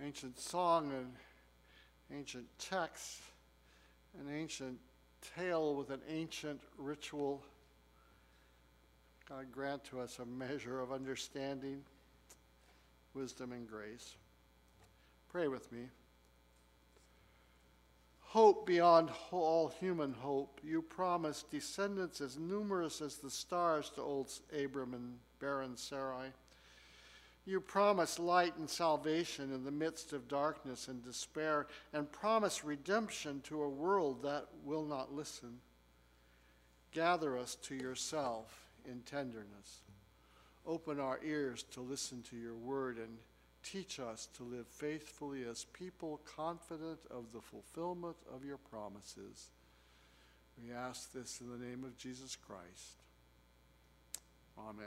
ancient song, an ancient text, an ancient tale with an ancient ritual. God grant to us a measure of understanding, wisdom, and grace. Pray with me. Hope beyond all human hope, you promised descendants as numerous as the stars to old Abram and barren Sarai. You promised light and salvation in the midst of darkness and despair, and promised redemption to a world that will not listen. Gather us to yourself in tenderness. Open our ears to listen to your word, and teach us to live faithfully as people confident of the fulfillment of your promises. We ask this in the name of Jesus Christ. Amen.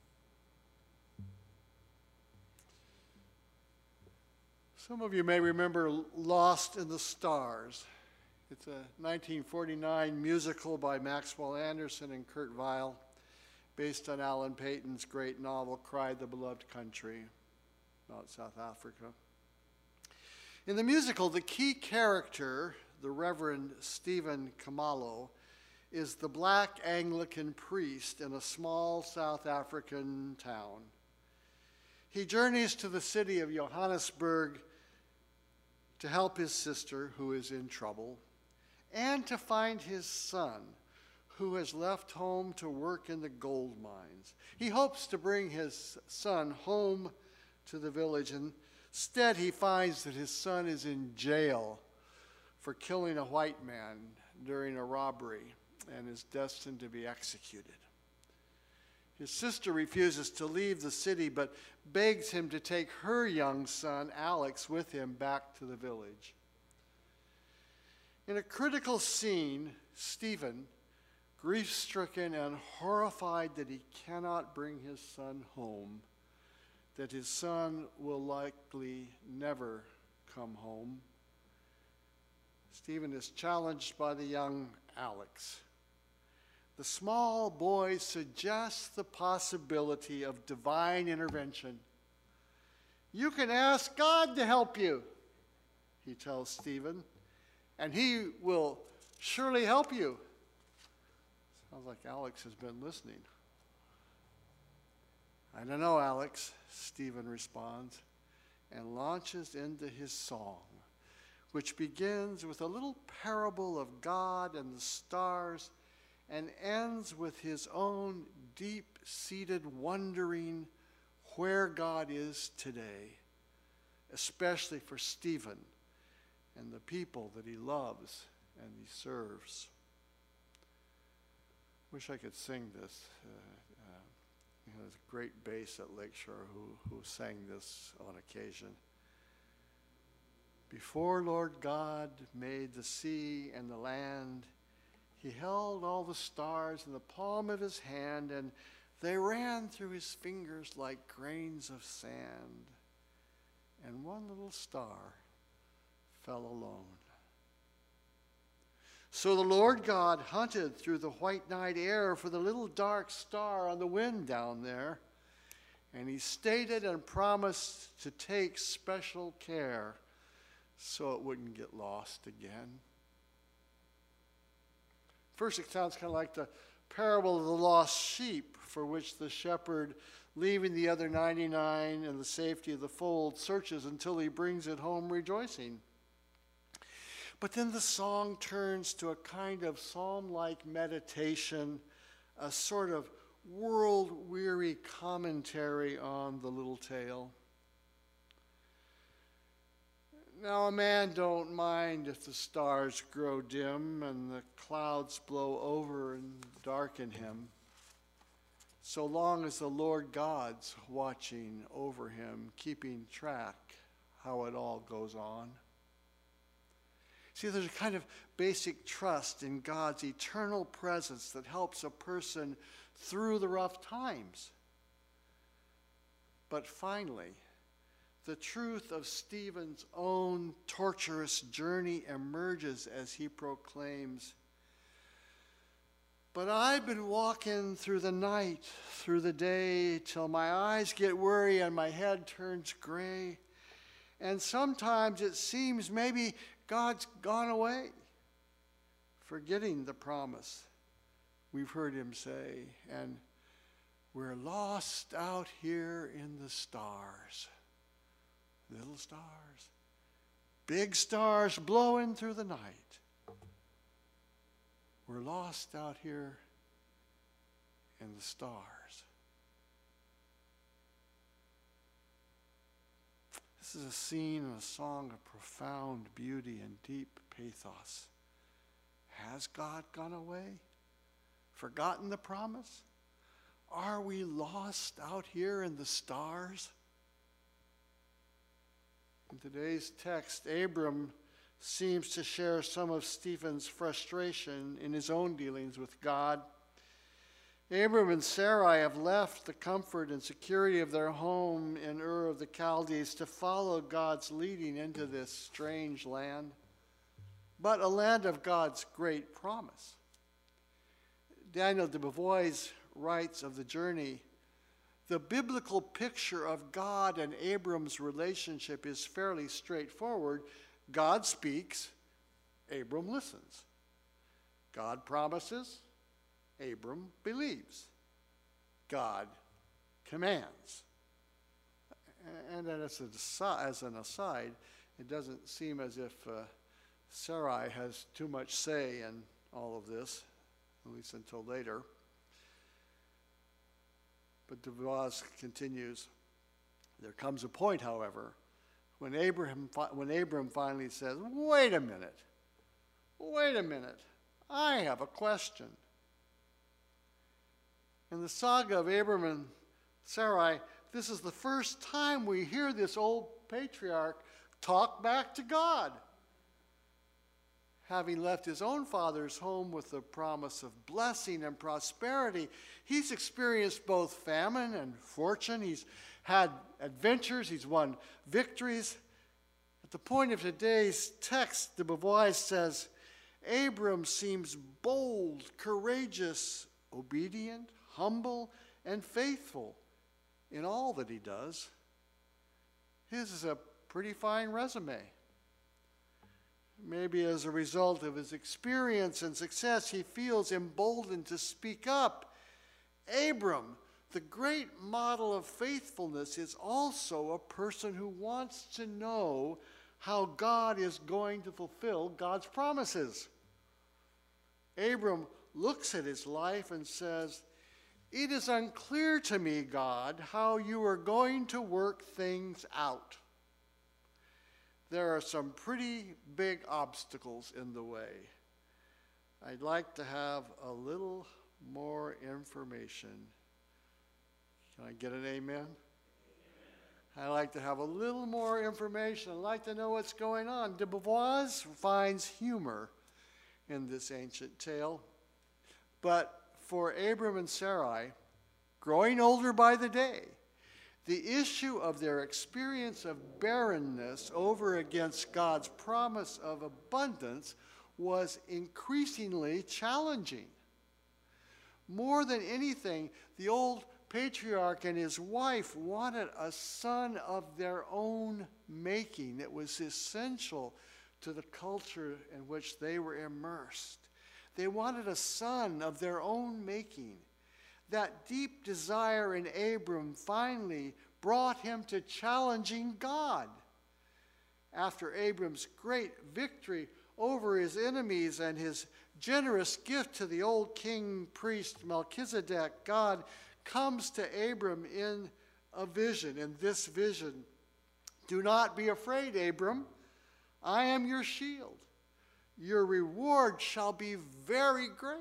Some of you may remember Lost in the Stars. It's a 1949 musical by Maxwell Anderson and Kurt Weill, based on Alan Paton's great novel, Cry the Beloved Country, about South Africa. In the musical, the key character, the Reverend Stephen Khumalo, is the black Anglican priest in a small South African town. He journeys to the city of Johannesburg to help his sister, who is in trouble, and to find his son, who has left home to work in the gold mines. He hopes to bring his son home to the village, and instead he finds that his son is in jail for killing a white man during a robbery and is destined to be executed. His sister refuses to leave the city, but begs him to take her young son, Alex, with him back to the village. In a critical scene, Stephen, grief-stricken and horrified that he cannot bring his son home, that his son will likely never come home, Stephen is challenged by the young Alex. The small boy suggests the possibility of divine intervention. You can ask God to help you, he tells Stephen, and he will surely help you. Sounds like Alex has been listening. I don't know, Alex, Stephen responds, and launches into his song, which begins with a little parable of God and the stars and ends with his own deep-seated wondering where God is today, especially for Stephen and the people that he loves and he serves. Wish I could sing this. There's a great bass at Lakeshore who sang this on occasion. Before Lord God made the sea and the land, he held all the stars in the palm of his hand, and they ran through his fingers like grains of sand. And one little star fell alone. So the Lord God hunted through the white night air for the little dark star on the wind down there, and he stated and promised to take special care so it wouldn't get lost again. First, it sounds kind of like the parable of the lost sheep, for which the shepherd, leaving the other 99 in the safety of the fold, searches until he brings it home rejoicing. But then the song turns to a kind of psalm-like meditation, a sort of world-weary commentary on the little tale. Now a man don't mind if the stars grow dim and the clouds blow over and darken him, so long as the Lord God's watching over him, keeping track how it all goes on. See, there's a kind of basic trust in God's eternal presence that helps a person through the rough times. But finally, the truth of Stephen's own torturous journey emerges as he proclaims, "But I've been walking through the night, through the day, till my eyes get weary and my head turns gray. And sometimes it seems maybe God's gone away, forgetting the promise we've heard him say. And we're lost out here in the stars. Little stars. Big stars blowing through the night. We're lost out here in the stars. This is a scene and a song of profound beauty and deep pathos. Has God gone away? Forgotten the promise? Are we lost out here in the stars? In today's text, Abram seems to share some of Stephen's frustration in his own dealings with God. Abram and Sarai have left the comfort and security of their home in Ur of the Chaldees to follow God's leading into this strange land, but a land of God's great promise. Daniel de Beauvois writes of the journey, the biblical picture of God and Abram's relationship is fairly straightforward. God speaks, Abram listens. God promises, Abram believes. God commands. And then as an aside, it doesn't seem as if Sarai has too much say in all of this, at least until later. But de Beauvois continues, there comes a point, however, when Abram finally says, wait a minute, I have a question. In the saga of Abram and Sarai, this is the first time we hear this old patriarch talk back to God. Having left his own father's home with the promise of blessing and prosperity, he's experienced both famine and fortune. He's had adventures. He's won victories. At the point of today's text, de Beauvois says, Abram seems bold, courageous, obedient, humble, and faithful in all that he does. His is a pretty fine resume. Maybe as a result of his experience and success, he feels emboldened to speak up. Abram, the great model of faithfulness, is also a person who wants to know how God is going to fulfill God's promises. Abram looks at his life and says, it is unclear to me, God, how you are going to work things out. There are some pretty big obstacles in the way. I'd like to have a little more information. Can I get an amen? I'd like to have a little more information. I'd like to know what's going on. De Beauvois finds humor in this ancient tale. But for Abram and Sarai, growing older by the day, the issue of their experience of barrenness over against God's promise of abundance was increasingly challenging. More than anything, the old patriarch and his wife wanted a son of their own making. It was essential to the culture in which they were immersed. They wanted a son of their own making. That deep desire in Abram finally brought him to challenging God. After Abram's great victory over his enemies and his generous gift to the old king priest Melchizedek, God comes to Abram in a vision. In this vision, do not be afraid, Abram. I am your shield. Your reward shall be very great.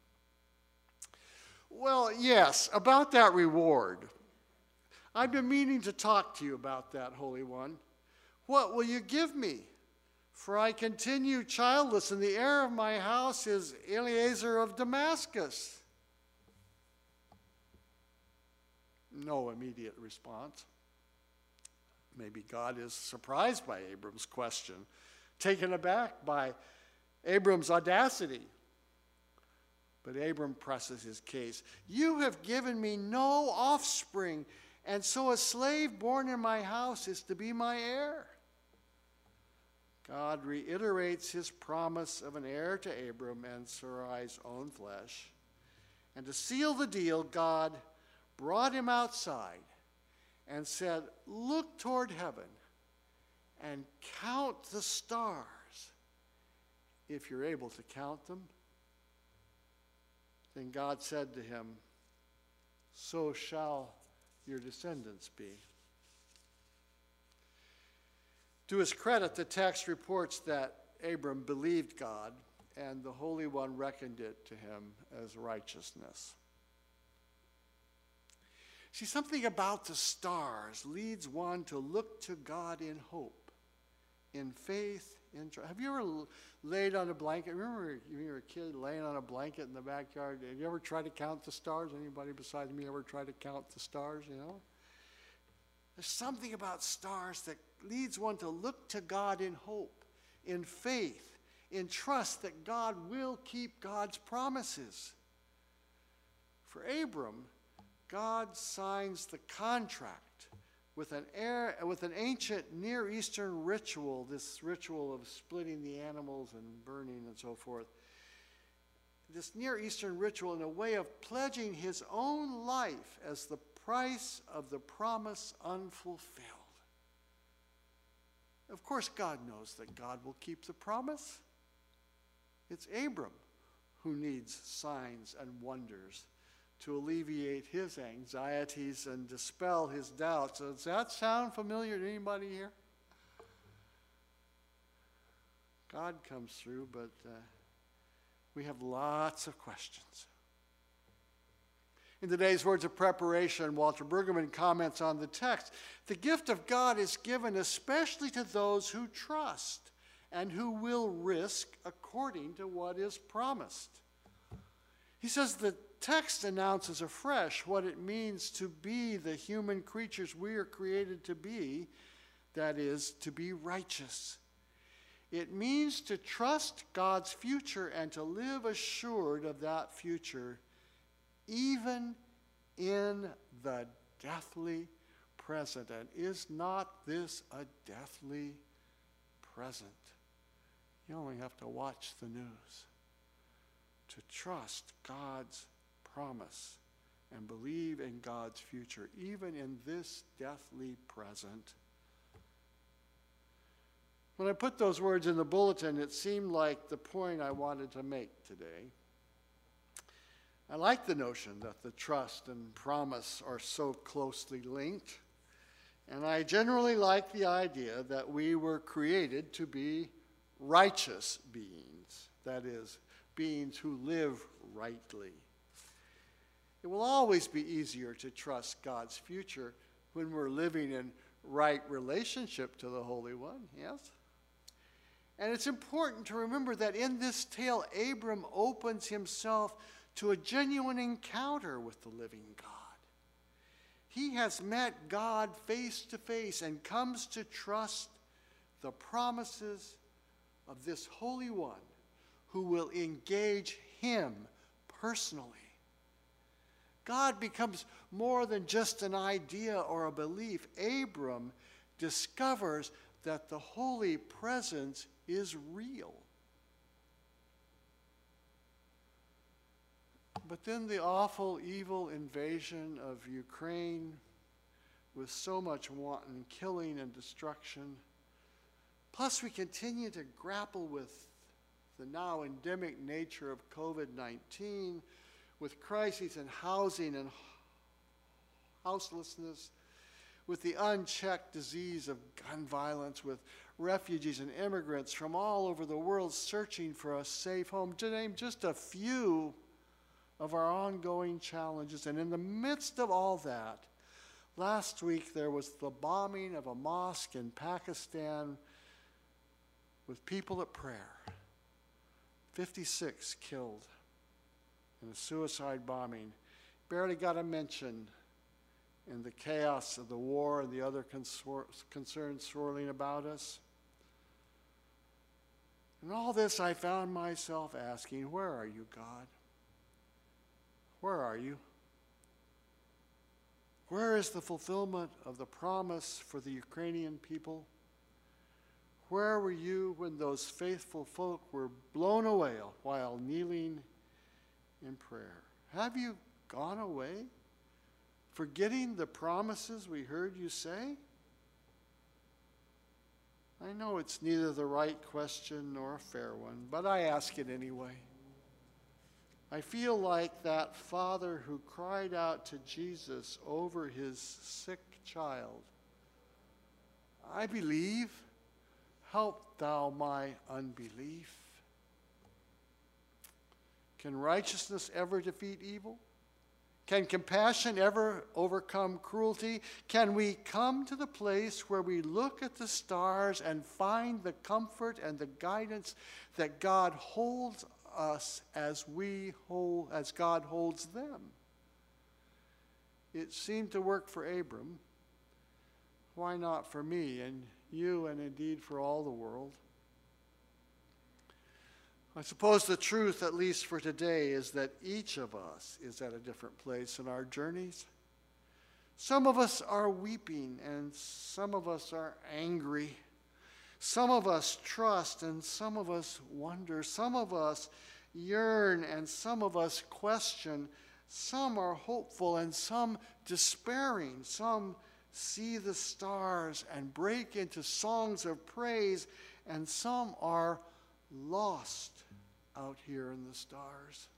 Well, yes, about that reward. I've been meaning to talk to you about that, Holy One. What will you give me? For I continue childless, and the heir of my house is Eliezer of Damascus. No immediate response. Maybe God is surprised by Abram's question, taken aback by Abram's audacity. But Abram presses his case. You have given me no offspring, and so a slave born in my house is to be my heir. God reiterates his promise of an heir to Abram and Sarai's own flesh. And to seal the deal, God brought him outside and said, "Look toward heaven and count the stars. If you're able to count them." Then God said to him, "So shall your descendants be." To his credit, the text reports that Abram believed God, and the Holy One reckoned it to him as righteousness. See, something about the stars leads one to look to God in hope, in faith, in trust. Have you ever laid on a blanket? Remember when you were a kid laying on a blanket in the backyard? Have you ever tried to count the stars? Anybody besides me ever tried to count the stars, you know? There's something about stars that leads one to look to God in hope, in faith, in trust that God will keep God's promises. For Abram, God signs the contract with an ancient Near Eastern ritual, this ritual of splitting the animals and burning and so forth. This Near Eastern ritual in a way of pledging his own life as the price of the promise unfulfilled. Of course, God knows that God will keep the promise. It's Abram who needs signs and wonders to alleviate his anxieties and dispel his doubts. Does that sound familiar to anybody here? God comes through, but we have lots of questions. In today's words of preparation, Walter Brueggemann comments on the text, "The gift of God is given especially to those who trust and who will risk according to what is promised." He says the text announces afresh what it means to be the human creatures we are created to be, that is, to be righteous. It means to trust God's future and to live assured of that future, even in the deathly present. And is not this a deathly present? You only have to watch the news to trust God's promise and believe in God's future, even in this deathly present. When I put those words in the bulletin, it seemed like the point I wanted to make today. I like the notion that the trust and promise are so closely linked, and I generally like the idea that we were created to be righteous beings, that is, beings who live rightly. It will always be easier to trust God's future when we're living in right relationship to the Holy One, yes? And it's important to remember that in this tale, Abram opens himself to a genuine encounter with the living God. He has met God face to face and comes to trust the promises of this Holy One who will engage him personally. God becomes more than just an idea or a belief. Abram discovers that the holy presence is real. But then the awful, evil invasion of Ukraine with so much wanton killing and destruction. Plus, we continue to grapple with the now endemic nature of COVID-19, with crises in housing and houselessness, with the unchecked disease of gun violence, with refugees and immigrants from all over the world searching for a safe home, to name just a few of our ongoing challenges. And in the midst of all that, last week there was the bombing of a mosque in Pakistan with people at prayer. 56 killed in a suicide bombing. Barely got a mention in the chaos of the war and the other concerns swirling about us. In all this, I found myself asking, where are you, God? Where are you? Where is the fulfillment of the promise for the Ukrainian people? Where were you when those faithful folk were blown away while kneeling in prayer? Have you gone away, forgetting the promises we heard you say? I know it's neither the right question nor a fair one, but I ask it anyway. I feel like that father who cried out to Jesus over his sick child. I believe, help thou my unbelief. Can righteousness ever defeat evil? Can compassion ever overcome cruelty? Can we come to the place where we look at the stars and find the comfort and the guidance that God holds us as God holds them? It seemed to work for Abram. Why not for me and you, and indeed for all the world? I suppose the truth, at least for today, is that each of us is at a different place in our journeys. Some of us are weeping, and some of us are angry. Some of us trust, and some of us wonder. Some of us yearn, and some of us question. Some are hopeful, and some despairing. Some see the stars and break into songs of praise, and some are lost out here in the stars.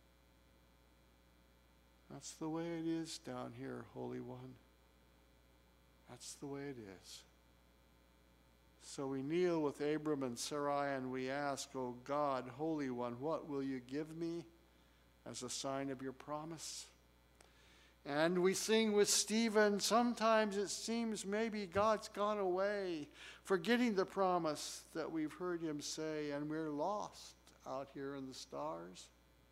That's the way it is down here, Holy One. That's the way it is. So we kneel with Abram and Sarai and we ask, O God, Holy One, what will you give me as a sign of your promise? And we sing with Stephen, sometimes it seems maybe God's gone away, forgetting the promise that we've heard him say, and we're lost out here in the stars.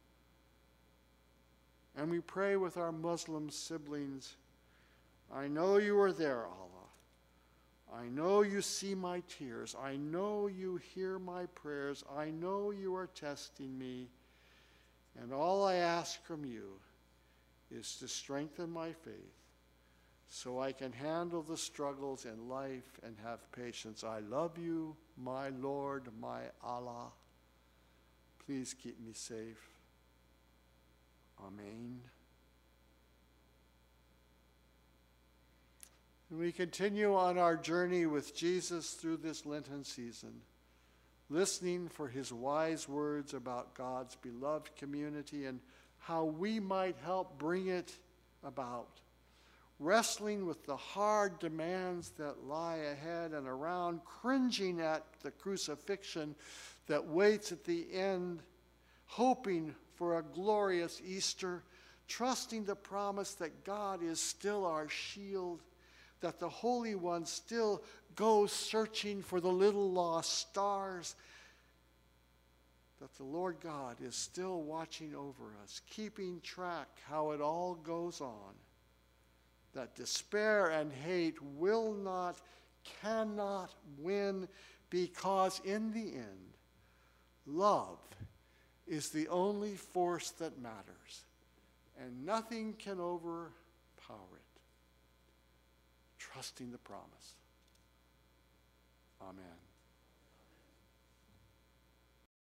And we pray with our Muslim siblings, I know you are there, Allah. I know you see my tears. I know you hear my prayers. I know you are testing me. And all I ask from you is to strengthen my faith so I can handle the struggles in life and have patience. I love you, my Lord, my Allah. Please keep me safe. Amen. And we continue on our journey with Jesus through this Lenten season, listening for his wise words about God's beloved community and how we might help bring it about, wrestling with the hard demands that lie ahead and around, cringing at the crucifixion that waits at the end, hoping for a glorious Easter, trusting the promise that God is still our shield, that the Holy One still goes searching for the little lost stars, that the Lord God is still watching over us, keeping track how it all goes on, that despair and hate will not, cannot win, because in the end, love is the only force that matters, and nothing can overpower it. Trusting the promise. Amen.